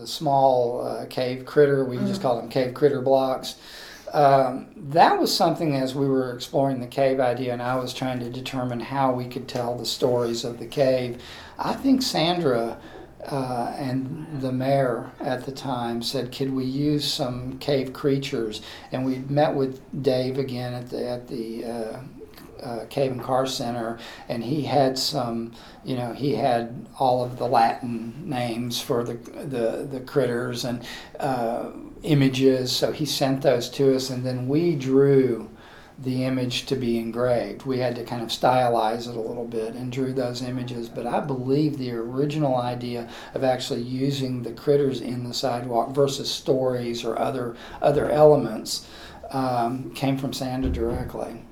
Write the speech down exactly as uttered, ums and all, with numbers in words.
the small uh, cave critter. We mm-hmm. just call them cave critter blocks. Um, that was something as we were exploring the cave idea and I was trying to determine how we could tell the stories of the cave. I think Sandra uh, and the mayor at the time said, could we use some cave creatures? And we met with Dave again at the, at the uh, uh, Cave and Car Center, and he had some, you know, he had all of the Latin names for the the, the critters and uh, images, so he sent those to us, and then we drew the image to be engraved. We had to kind of stylize it a little bit and drew those images, but I believe the original idea of actually using the critters in the sidewalk versus stories or other other elements um, came from Sandra directly.